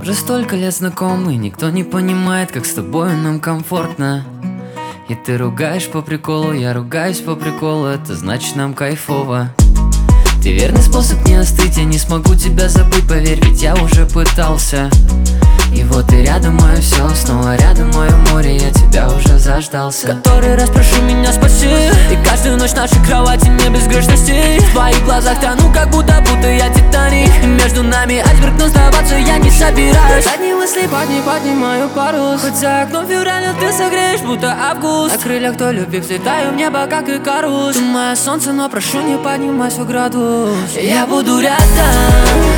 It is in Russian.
уже столько лет знакомы, никто не понимает, как с тобой нам комфортно. И ты ругаешь по приколу, я ругаюсь по приколу, это значит нам кайфово. Ты верный способ не остыть, я не смогу тебя забыть, поверь, ведь я уже пытался. И вот ты рядом, мое все, снова рядом мое море, я тебя уже заждался. Который раз прошу меня спаси, и каждую ночь нашей кровати не без грешностей. В твоих глазах тону, как будто я Титаник. И между нами айсберг, но сдаваться я не собираюсь. Одни мысли поднимаю парус, хоть за окном февраля ты согреешь, будто август. На крыльях той любви взлетаю в небо, как Икарус. Ты мое солнце, но прошу, не поднимай свой градус. Я буду рядом.